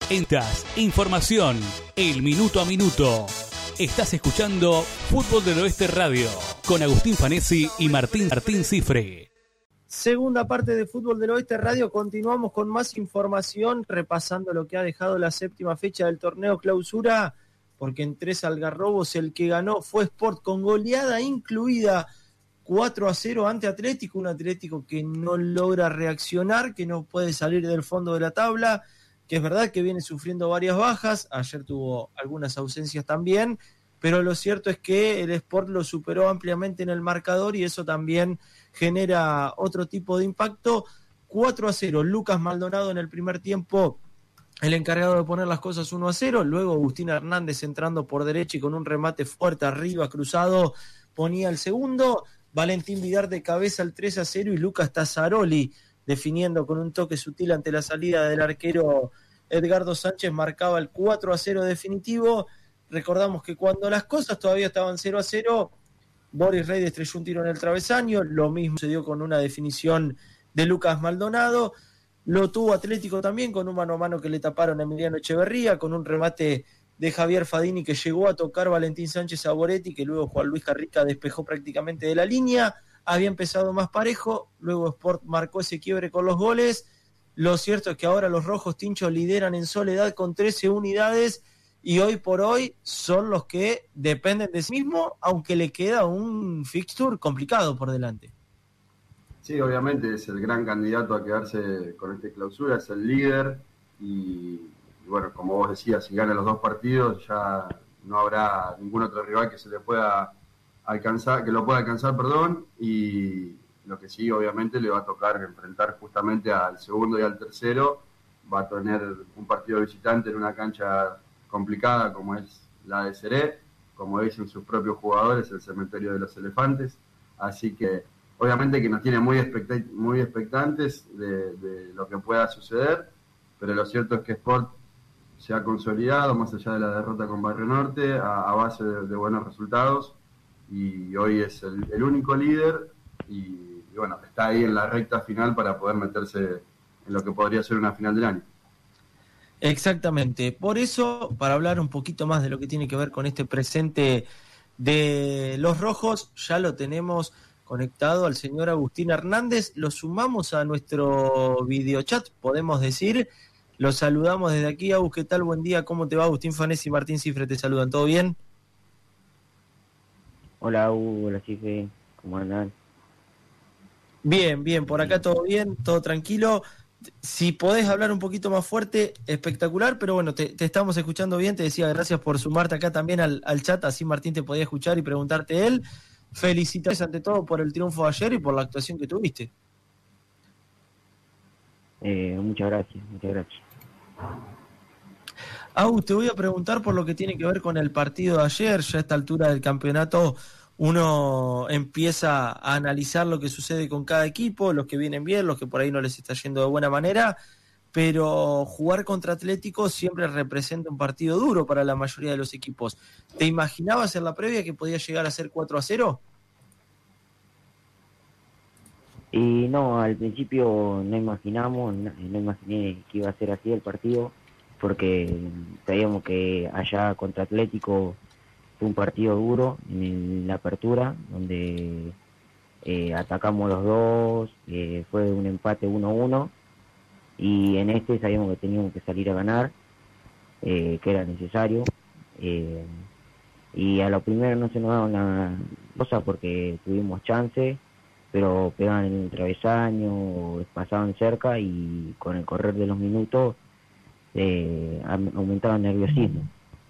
Entas, información, el minuto a minuto. Estás escuchando Fútbol del Oeste Radio con Agustín Fanesi y Martín Cifre. Segunda parte de Fútbol del Oeste Radio, continuamos con más información, repasando lo que ha dejado la séptima fecha del torneo Clausura, porque en 3 algarrobos el que ganó fue Sport con goleada incluida, 4-0 ante Atlético, un Atlético que no logra reaccionar, que no puede salir del fondo de la tabla, que es verdad que viene sufriendo varias bajas, ayer tuvo algunas ausencias también, pero lo cierto es que el Sport lo superó ampliamente en el marcador y eso también genera otro tipo de impacto. 4-0, Lucas Maldonado en el primer tiempo, el encargado de poner las cosas 1-0, luego Agustín Hernández entrando por derecha y con un remate fuerte arriba, cruzado, ponía el segundo, Valentín Vidar de cabeza el 3-0 y Lucas Tazzaroli definiendo con un toque sutil ante la salida del arquero Edgardo Sánchez marcaba el 4-0 definitivo. Recordamos que cuando las cosas todavía estaban 0-0, Boris Rey estrelló un tiro en el travesaño, lo mismo se dio con una definición de Lucas Maldonado, lo tuvo Atlético también con un mano a mano que le taparon a Emiliano Echeverría, con un remate de Javier Fadini que llegó a tocar Valentín Sánchez a Boretti, que luego Juan Luis Carrica despejó prácticamente de la línea. Había empezado más parejo, luego Sport marcó ese quiebre con los goles. Lo cierto es que ahora los rojos Tincho lideran en soledad con 13 unidades y hoy por hoy son los que dependen de sí mismo, aunque le queda un fixture complicado por delante. Sí, obviamente es el gran candidato a quedarse con esta clausura, es el líder y bueno, como vos decías, si gana los 2 partidos ya no habrá ningún otro rival que se le pueda alcanzar, y lo que sí obviamente le va a tocar enfrentar justamente al segundo y al tercero, va a tener un partido visitante en una cancha complicada como es la de Seré, como dicen sus propios jugadores, el cementerio de los elefantes, así que obviamente que nos tiene muy expectantes de lo que pueda suceder, pero lo cierto es que Sport se ha consolidado, más allá de la derrota con Barrio Norte, a base de buenos resultados, y hoy es el único líder, y bueno, está ahí en la recta final para poder meterse en lo que podría ser una final del año. Exactamente, por eso, para hablar un poquito más de lo que tiene que ver con este presente de los rojos, ya lo tenemos conectado al señor Agustín Hernández, lo sumamos a nuestro videochat, podemos decir, lo saludamos desde aquí. Agus, ¿qué tal? Buen día, ¿cómo te va? Agustín Fanesi y Martín Cifre te saludan, ¿todo bien? Hola Agus, hola Cifre, ¿cómo andan? Bien, por acá todo bien, todo tranquilo. Si podés hablar un poquito más fuerte, espectacular, pero bueno, te estamos escuchando bien, te decía gracias por sumarte acá también al chat, así Martín te podía escuchar y preguntarte él. Felicitaciones ante todo por el triunfo de ayer y por la actuación que tuviste. Muchas gracias. Agus, te voy a preguntar por lo que tiene que ver con el partido de ayer. Ya a esta altura del campeonato uno empieza a analizar lo que sucede con cada equipo, los que vienen bien, los que por ahí no les está yendo de buena manera, pero jugar contra Atlético siempre representa un partido duro para la mayoría de los equipos. ¿Te imaginabas en la previa que podía llegar a ser 4-0? Y no, al principio no imaginé que iba a ser así el partido, porque sabíamos que allá contra Atlético fue un partido duro en la apertura, donde atacamos los dos, fue un empate 1-1, y en este sabíamos que teníamos que salir a ganar, que era necesario, y a lo primero no se nos daban la cosa porque tuvimos chance, pero pegaban en el travesaño, pasaban cerca y con el correr de los minutos aumentaba el nerviosismo.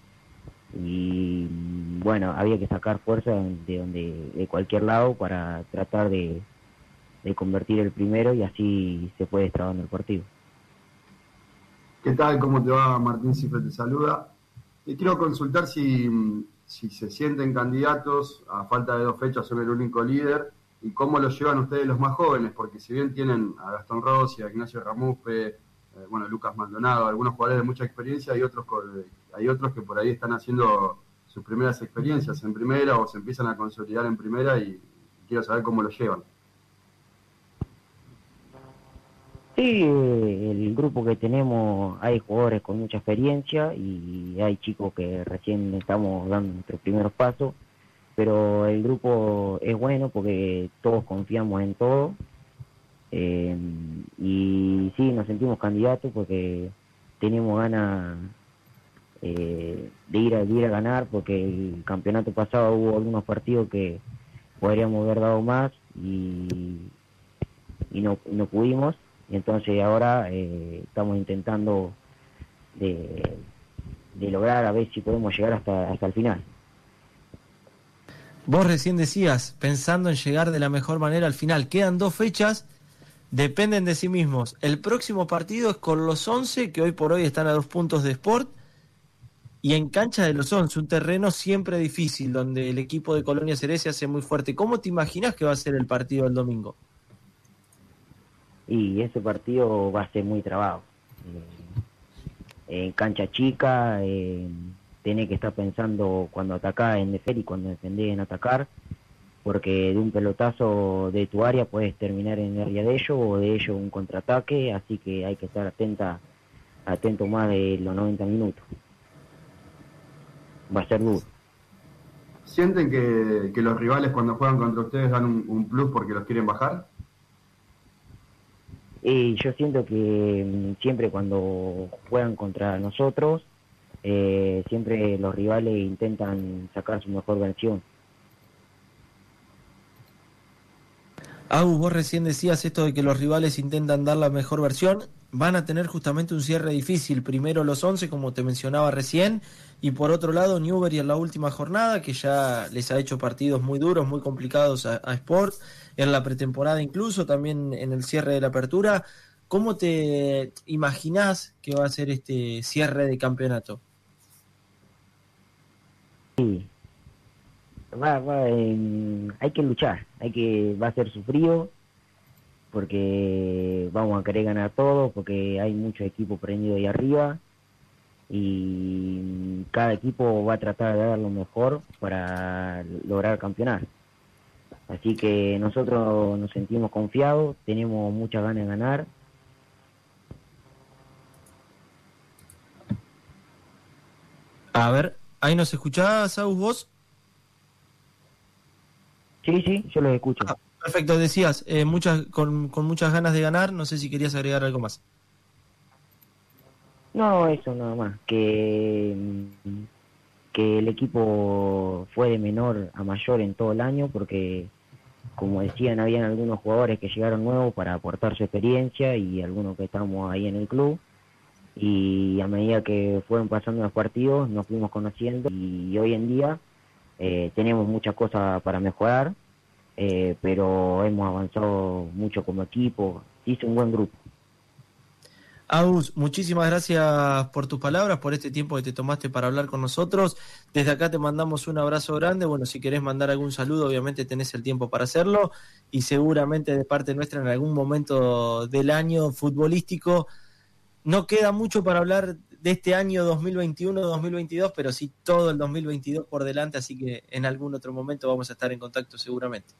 Y bueno, había que sacar fuerza de cualquier lado para tratar de convertir el primero y así se fue destrabando el partido. ¿Qué tal? ¿Cómo te va? Martín Cifre te saluda. Y quiero consultar si se sienten candidatos, a falta de 2 fechas son el único líder, y cómo lo llevan ustedes los más jóvenes, porque si bien tienen a Gastón Rossi, a Ignacio Ramuspe, Lucas Maldonado, algunos jugadores de mucha experiencia, hay otros que por ahí están haciendo sus primeras experiencias en primera o se empiezan a consolidar en primera, y quiero saber cómo lo llevan. Sí, el grupo que tenemos, hay jugadores con mucha experiencia y hay chicos que recién estamos dando nuestros primeros pasos, pero el grupo es bueno porque todos confiamos en todo, y sí, nos sentimos candidatos porque tenemos ganas de ir a ganar, porque el campeonato pasado hubo algunos partidos que podríamos haber dado más y no pudimos, y entonces ahora estamos intentando de lograr a ver si podemos llegar hasta el final. Vos recién decías, pensando en llegar de la mejor manera al final, quedan 2 fechas, dependen de sí mismos. El próximo partido es con los 11, que hoy por hoy están a 2 puntos de Sport, y en cancha de los 11, un terreno siempre difícil, donde el equipo de Colonia Seré se hace muy fuerte. ¿Cómo te imaginás que va a ser el partido del domingo? Y ese partido va a ser muy trabado. En cancha chica, tenés que estar pensando cuando atacás en defender y cuando defendés en atacar, porque de un pelotazo de tu área puedes terminar en el área de ellos o de ellos un contraataque, así que hay que estar atento más de los 90 minutos. Va a ser duro. ¿Sienten que los rivales cuando juegan contra ustedes dan un plus porque los quieren bajar? Y yo siento que siempre cuando juegan contra nosotros, siempre los rivales intentan sacar su mejor versión. Vos recién decías esto de que los rivales intentan dar la mejor versión. Van a tener justamente un cierre difícil. Primero los 11, como te mencionaba recién, y por otro lado Newbery en la última jornada, que ya les ha hecho partidos muy duros, muy complicados a Sport, en la pretemporada incluso, también en el cierre de la apertura. ¿Cómo te imaginás que va a ser este cierre de campeonato? Sí, hay que luchar, va a ser sufrido, porque vamos a querer ganar todo, porque hay muchos equipos prendidos ahí arriba y cada equipo va a tratar de dar lo mejor para lograr campeonar. Así que nosotros nos sentimos confiados, tenemos muchas ganas de ganar. A ver, ¿ahí nos escuchás, Agus, vos? Sí, yo los escucho. Perfecto, decías, con muchas ganas de ganar, no sé si querías agregar algo más. No, eso nada más, que el equipo fue de menor a mayor en todo el año, porque como decían, habían algunos jugadores que llegaron nuevos para aportar su experiencia y algunos que estamos ahí en el club, y a medida que fueron pasando los partidos nos fuimos conociendo y hoy en día tenemos muchas cosas para mejorar, pero hemos avanzado mucho como equipo, hizo un buen grupo. Agus, muchísimas gracias por tus palabras, por este tiempo que te tomaste para hablar con nosotros. Desde acá te mandamos un abrazo grande. Bueno, si querés mandar algún saludo, obviamente tenés el tiempo para hacerlo, y seguramente de parte nuestra en algún momento del año futbolístico. No queda mucho para hablar de este año 2021-2022, pero sí todo el 2022 por delante, así que en algún otro momento vamos a estar en contacto seguramente.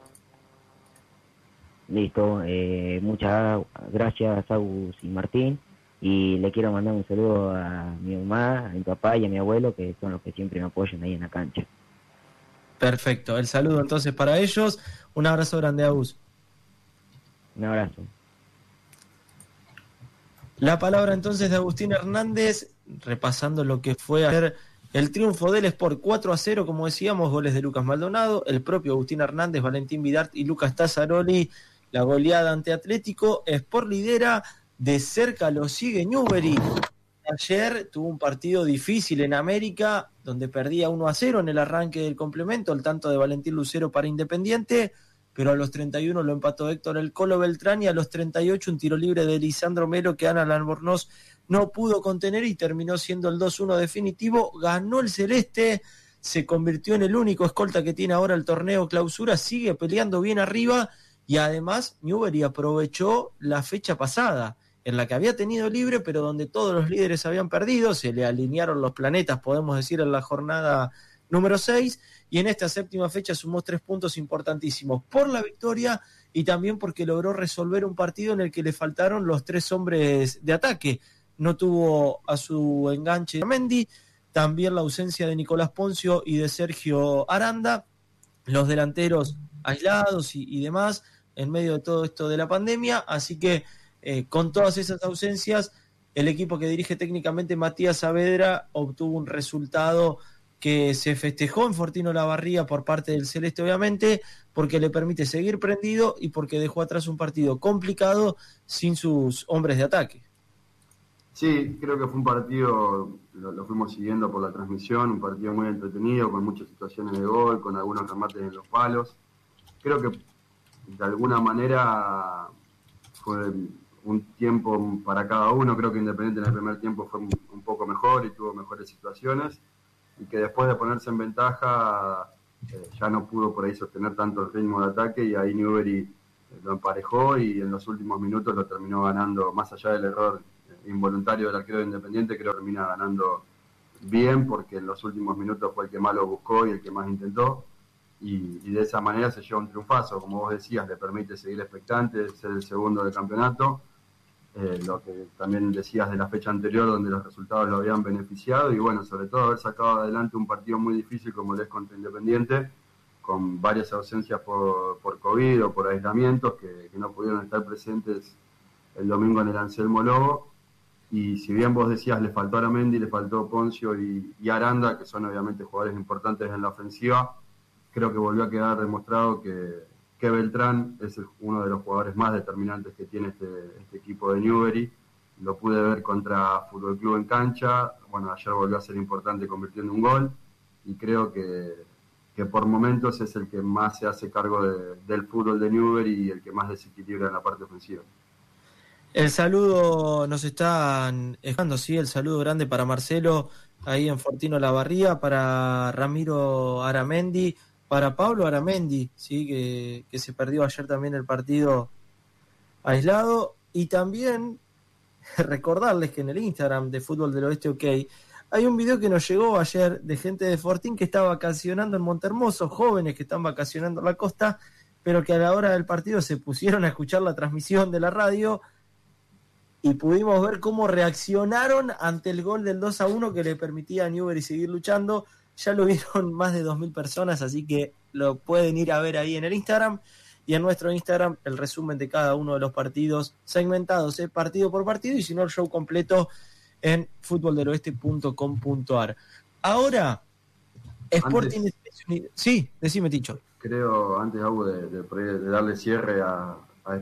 Listo, muchas gracias Agus y Martín, y le quiero mandar un saludo a mi mamá, a mi papá y a mi abuelo, que son los que siempre me apoyan ahí en la cancha. Perfecto, el saludo entonces para ellos. Un abrazo grande, Agus. Un abrazo. La palabra entonces de Agustín Hernández, repasando lo que fue ayer el triunfo del Sport 4-0, como decíamos, goles de Lucas Maldonado, el propio Agustín Hernández, Valentín Vidart y Lucas Tazzaroli. La goleada ante Atlético. Sport lidera, de cerca lo sigue Newbery. Ayer tuvo un partido difícil en América, donde perdía 1-0 en el arranque del complemento, el tanto de Valentín Lucero para Independiente, pero a los 31 lo empató Héctor El Colo Beltrán, y a los 38 un tiro libre de Lisandro Melo que Alan Albornoz no pudo contener y terminó siendo el 2-1 definitivo. Ganó el Celeste, se convirtió en el único escolta que tiene ahora el torneo Clausura, sigue peleando bien arriba. Y además Newbery aprovechó la fecha pasada, en la que había tenido libre, pero donde todos los líderes habían perdido, se le alinearon los planetas, podemos decir, en la jornada número 6, y en esta séptima fecha sumó 3 puntos importantísimos por la victoria y también porque logró resolver un partido en el que le faltaron los 3 hombres de ataque. No tuvo a su enganche Mendy, también la ausencia de Nicolás Poncio y de Sergio Aranda, los delanteros aislados y demás en medio de todo esto de la pandemia, así que con todas esas ausencias, el equipo que dirige técnicamente Matías Saavedra obtuvo un resultado que se festejó en Fortino Olavarría por parte del Celeste, obviamente, porque le permite seguir prendido y porque dejó atrás un partido complicado sin sus hombres de ataque. Sí, creo que fue un partido, lo fuimos siguiendo por la transmisión, un partido muy entretenido, con muchas situaciones de gol, con algunos remates en los palos. Creo que de alguna manera fue un tiempo para cada uno. Creo que Independiente en el primer tiempo fue un poco mejor y tuvo mejores situaciones, y que después de ponerse en ventaja ya no pudo por ahí sostener tanto el ritmo de ataque, y ahí Newbery lo emparejó y en los últimos minutos lo terminó ganando, más allá del error involuntario del arquero de Independiente. Creo que termina ganando bien, porque en los últimos minutos fue el que más lo buscó y el que más intentó, y de esa manera se lleva un triunfazo, como vos decías, le permite seguir expectante, ser el segundo del campeonato, lo que también decías de la fecha anterior, donde los resultados lo habían beneficiado, y bueno, sobre todo haber sacado adelante un partido muy difícil como el es contra Independiente, con varias ausencias por COVID o por aislamientos que no pudieron estar presentes el domingo en el Anselmo Lobo. Y si bien vos decías le faltó Aramendi, le faltó Poncio y Aranda, que son obviamente jugadores importantes en la ofensiva, creo que volvió a quedar demostrado que Beltrán es uno de los jugadores más determinantes que tiene este equipo de Newbery. Lo pude ver contra Fútbol Club en cancha, bueno, ayer volvió a ser importante convirtiendo un gol, y creo que por momentos es el que más se hace cargo del fútbol de Newbery y el que más desequilibra en la parte ofensiva. El saludo nos están dejando, sí, el saludo grande para Marcelo ahí en Fortino Olavarría, para Ramiro Aramendi, para Pablo Aramendi, sí, que se perdió ayer también el partido aislado, y también recordarles que en el Instagram de Fútbol del Oeste OK hay un video que nos llegó ayer de gente de Fortín que está vacacionando en Montehermoso, jóvenes que están vacacionando en la costa, pero que a la hora del partido se pusieron a escuchar la transmisión de la radio, y pudimos ver cómo reaccionaron ante el gol del 2-1 que le permitía a Newbery seguir luchando. Ya lo vieron más de 2.000 personas, así que lo pueden ir a ver ahí en el Instagram, y en nuestro Instagram el resumen de cada uno de los partidos segmentados, partido por partido, y si no el show completo en futboldeloeste.com.ar. Ahora, Sporting... Sí, decime, Ticho. Creo, antes de darle cierre a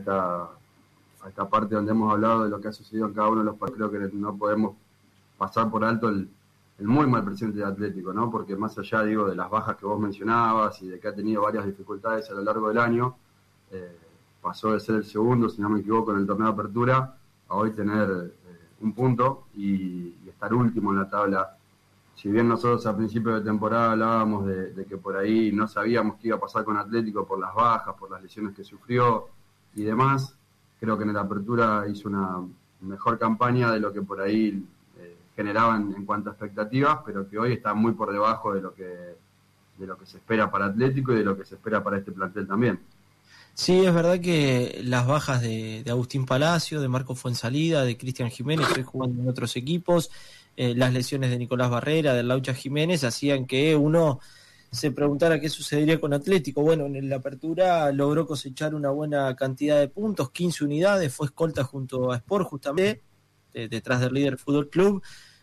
esta parte donde hemos hablado de lo que ha sucedido en cada uno de los partidos, creo que no podemos pasar por alto el muy mal presente de Atlético, ¿no? Porque más allá, de las bajas que vos mencionabas y de que ha tenido varias dificultades a lo largo del año, pasó de ser el segundo, si no me equivoco, en el torneo de apertura, a hoy tener un punto y estar último en la tabla. Si bien nosotros a principio de temporada hablábamos de que por ahí no sabíamos qué iba a pasar con Atlético por las bajas, por las lesiones que sufrió y demás, creo que en la apertura hizo una mejor campaña de lo que por ahí generaban en cuanto a expectativas, pero que hoy está muy por debajo de lo que se espera para Atlético y de lo que se espera para este plantel también. Sí, es verdad que las bajas de Agustín Palacio, de Marco Fuensalida, de Cristian Jiménez, que jugando en otros equipos, las lesiones de Nicolás Barrera, de Laucha Jiménez, hacían que uno se preguntara qué sucedería con Atlético. Bueno, en la apertura logró cosechar una buena cantidad de puntos, 15 unidades, fue escolta junto a Sport justamente, detrás del líder Fútbol Club,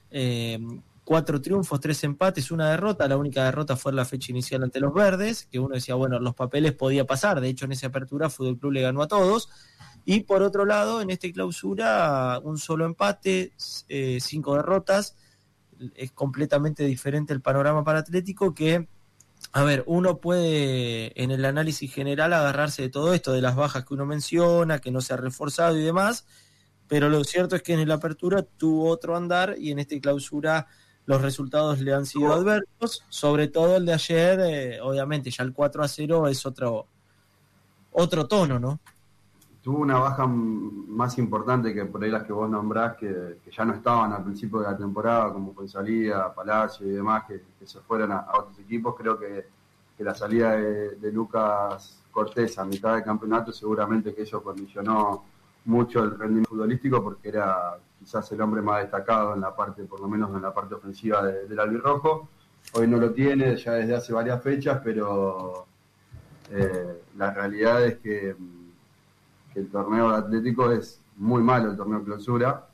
4 triunfos, 3 empates, 1 derrota. La única derrota fue en la fecha inicial ante los verdes, que uno decía, bueno, los papeles podía pasar, de hecho en esa apertura Fútbol Club le ganó a todos. Y por otro lado, en esta clausura, un solo empate, 5 derrotas. Es completamente diferente el panorama para Atlético, que a ver, uno puede en el análisis general agarrarse de todo esto, de las bajas que uno menciona, que no se ha reforzado y demás, pero lo cierto es que en la apertura tuvo otro andar y en esta clausura los resultados le han sido adversos, sobre todo el de ayer, obviamente ya el 4-0 es otro tono, ¿no? tuvo una baja más importante que por ahí las que vos nombrás, que ya no estaban al principio de la temporada, como Fuenzalida, Palacio y demás, que se fueron a otros equipos. Creo que la salida de Lucas Cortés a mitad del campeonato, seguramente que eso condicionó mucho el rendimiento futbolístico, porque era quizás el hombre más destacado en la parte, por lo menos en la parte ofensiva del albirrojo. Hoy no lo tiene ya desde hace varias fechas, pero la realidad es que el torneo de Atlético es muy malo, el torneo clausura,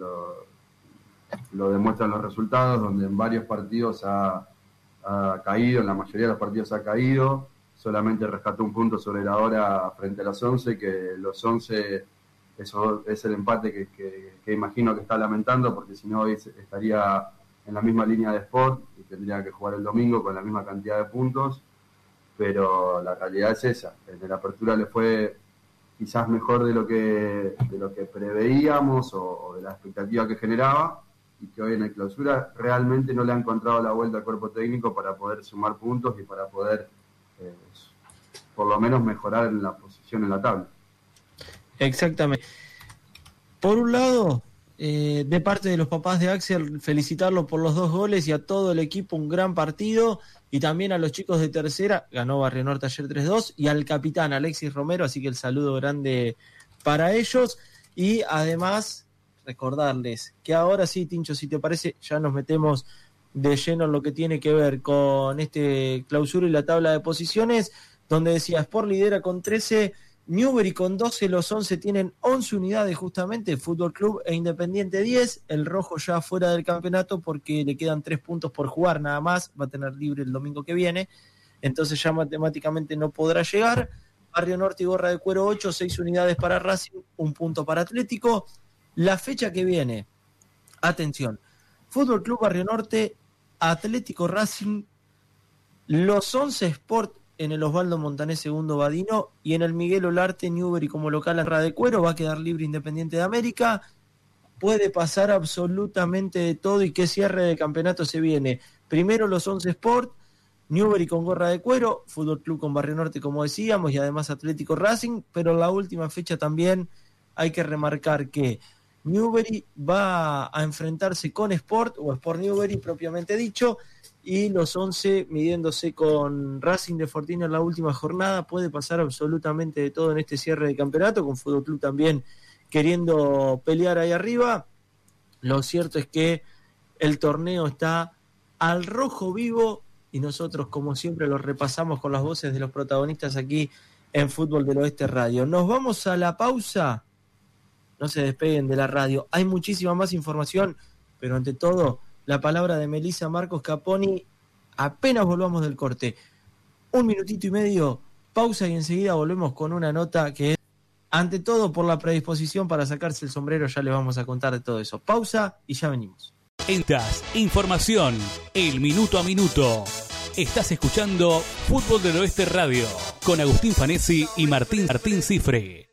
lo demuestran los resultados, donde en varios partidos ha caído, en la mayoría de los partidos ha caído, solamente rescató un punto sobre la hora frente a los 11, que los 11, eso es el empate que imagino que está lamentando, porque si no hoy estaría en la misma línea de Sport y tendría que jugar el domingo con la misma cantidad de puntos, pero la realidad es esa. En la apertura le fue quizás mejor de lo que preveíamos o de la expectativa que generaba, y que hoy en el clausura realmente no le ha encontrado la vuelta al cuerpo técnico para poder sumar puntos y para poder por lo menos mejorar en la posición en la tabla. Exactamente. Por un lado, de parte de los papás de Axel, felicitarlo por los 2 goles y a todo el equipo un gran partido, y también a los chicos de tercera, ganó Barrio Norte ayer 3-2, y al capitán Alexis Romero, así que el saludo grande para ellos. Y además recordarles que ahora sí, Tincho, si te parece, ya nos metemos de lleno en lo que tiene que ver con este clausura y la tabla de posiciones, donde decía Sport lidera con 13, Newbery con 12, los 11 tienen 11 unidades justamente, Fútbol Club e Independiente 10, el rojo ya fuera del campeonato porque le quedan 3 puntos por jugar nada más, va a tener libre el domingo que viene, entonces ya matemáticamente no podrá llegar. Barrio Norte y Gorra de Cuero 8, 6 unidades para Racing, 1 punto para Atlético. La fecha que viene, atención, Fútbol Club Barrio Norte, Atlético Racing, los 11 Sport en el Osvaldo Montanés II Badino, y en el Miguel Olarte Newbery como local en Ra de Cuero. Va a quedar libre Independiente de América. Puede pasar absolutamente de todo, y qué cierre de campeonato se viene. Primero los 11 Sport, Newbery con Gorra de Cuero, Fútbol Club con Barrio Norte como decíamos, y además Atlético Racing, pero en la última fecha también hay que remarcar que Newbery va a enfrentarse con Sport, o Sport Newbery propiamente dicho, y los 11 midiéndose con Racing de Fortino en la última jornada. Puede pasar absolutamente de todo en este cierre de campeonato, con Fútbol Club también queriendo pelear ahí arriba. Lo cierto es que el torneo está al rojo vivo, y nosotros como siempre lo repasamos con las voces de los protagonistas aquí en Fútbol del Oeste Radio. Nos vamos a la pausa. No se despeguen de la radio, hay muchísima más información, pero ante todo, la palabra de Melissa Marcos Caponi apenas volvamos del corte. 1 minutito y medio, pausa, y enseguida volvemos con una nota que es, ante todo, por la predisposición para sacarse el sombrero, ya les vamos a contar de todo eso. Pausa y ya venimos. Ventas, información, el minuto a minuto. Estás escuchando Fútbol del Oeste Radio con Agustín Fanesi y Martín Cifre.